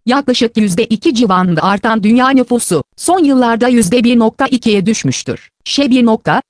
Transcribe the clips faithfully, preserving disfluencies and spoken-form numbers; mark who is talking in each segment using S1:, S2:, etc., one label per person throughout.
S1: Yaklaşık yüzde iki civarında artan dünya nüfusu, son yıllarda yüzde bir nokta ikiye düşmüştür. Ş bir nokta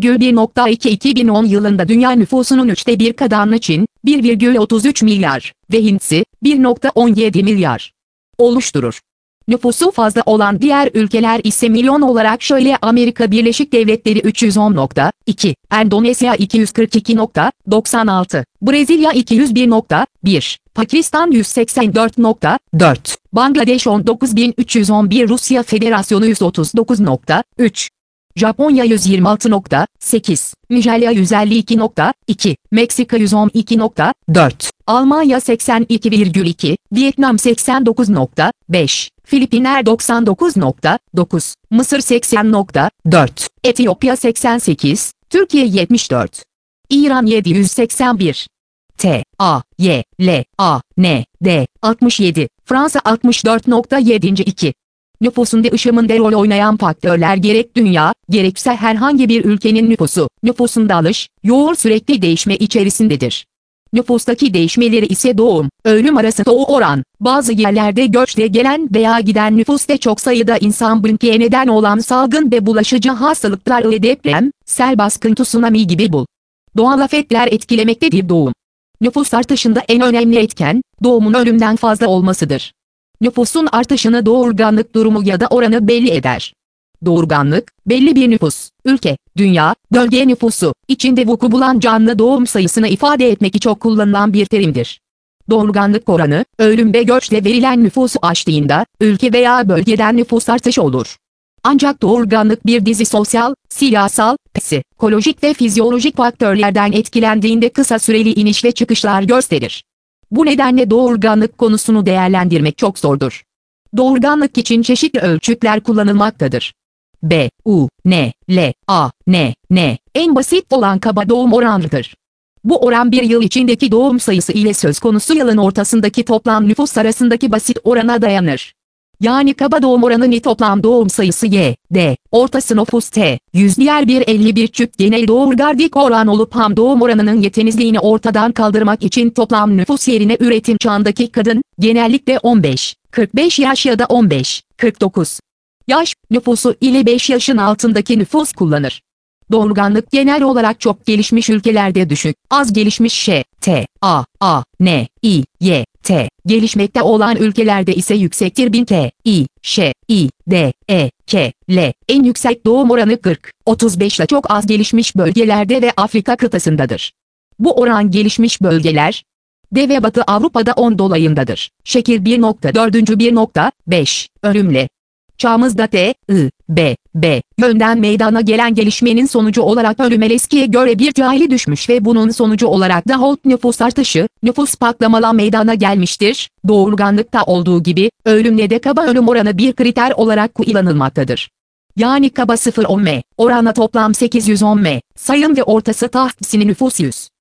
S1: bir iki iki bin on yılında dünya nüfusunun üçte bir kadarını Çin, bir virgül otuz üç milyar ve Hintsi, bir nokta on yedi milyar oluşturur. Nüfusu fazla olan diğer ülkeler ise milyon olarak şöyle: Amerika Birleşik Devletleri üç yüz on nokta iki, Endonezya iki yüz kırk iki nokta doksan altı, Brezilya iki yüz bir nokta bir, Pakistan yüz seksen dört nokta dört, Bangladeş on dokuz bin üç yüz on bir, Rusya Federasyonu yüz otuz dokuz nokta üç, Japonya yüz yirmi altı nokta sekiz, Nijerya yüz elli iki nokta iki, Meksika yüz on iki nokta dört, Almanya seksen iki virgül iki, Vietnam seksen dokuz nokta beş, Filipinler doksan dokuz nokta dokuz, Mısır seksen nokta dört, Etiyopya seksen sekiz, Türkiye yetmiş dört, İran yedi yüz seksen bir, T, A, Y, L, A, N, D, altmış yedi, Fransa altmış dört nokta yedi iki. Nüfusunda ışımında rol oynayan faktörler gerek dünya, gerekse herhangi bir ülkenin nüfusu, nüfusunda alış, yoğun sürekli değişme içerisindedir. Nüfustaki değişmeleri ise doğum, ölüm arasında o oran, bazı yerlerde göçle gelen veya giden nüfusta çok sayıda insan brinkiye neden olan salgın ve bulaşıcı hastalıklar ile deprem, sel baskın, tsunami gibi bul doğal afetler etkilemektedir. Doğum, nüfus artışında en önemli etken, doğumun ölümden fazla olmasıdır. Nüfusun artışını doğurganlık durumu ya da oranı belli eder. Doğurganlık, belli bir nüfus, ülke, dünya, bölge nüfusu, içinde vuku bulan canlı doğum sayısını ifade etmek için çok kullanılan bir terimdir. Doğurganlık oranı, ölüm ve göçle verilen nüfusu aştığında, ülke veya bölgeden nüfus artışı olur. Ancak doğurganlık bir dizi sosyal, siyasal, psikolojik ve fizyolojik faktörlerden etkilendiğinde kısa süreli iniş ve çıkışlar gösterir. Bu nedenle doğurganlık konusunu değerlendirmek çok zordur. Doğurganlık için çeşitli ölçütler kullanılmaktadır. B, U, N, L, A, N, N, en basit olan kaba doğum oranıdır. Bu oran bir yıl içindeki doğum sayısı ile söz konusu yılın ortasındaki toplam nüfus arasındaki basit orana dayanır. Yani kaba doğum oranı ni toplam doğum sayısı Y, D, ortası nüfus T, yüz diğer bir elli bir çüp genel doğurganlık oran olup ham doğum oranının yetersizliğini ortadan kaldırmak için toplam nüfus yerine üretim çağındaki kadın, genellikle on beş kırk beş yaş ya da on beş kırk dokuz yaş nüfusu ile beş yaşın altındaki nüfus kullanır. Doğurganlık genel olarak çok gelişmiş ülkelerde düşük, az gelişmiş Ş, T, A, A, N, İ, Y, T, gelişmekte olan ülkelerde ise yüksektir. bin T, İ, Ş, İ, D, E, K, L, en yüksek doğum oranı kırk otuz beş ile çok az gelişmiş bölgelerde ve Afrika kıtasındadır. Bu oran gelişmiş bölgeler, D ve Batı Avrupa'da on dolayındadır. Şekil bir nokta dört bir nokta beş, ölümle. Çağımızda T, I, B, B yönden meydana gelen gelişmenin sonucu olarak ölüm eskiye göre bir cahili düşmüş ve bunun sonucu olarak da holt nüfus artışı, nüfus patlamalar meydana gelmiştir. Doğurganlıkta olduğu gibi, ölümle de kaba ölüm oranı bir kriter olarak kullanılmaktadır. Yani kaba sıfır on M, orana toplam sekiz yüz on M, sayım ve ortası tahsini nüfus yüz.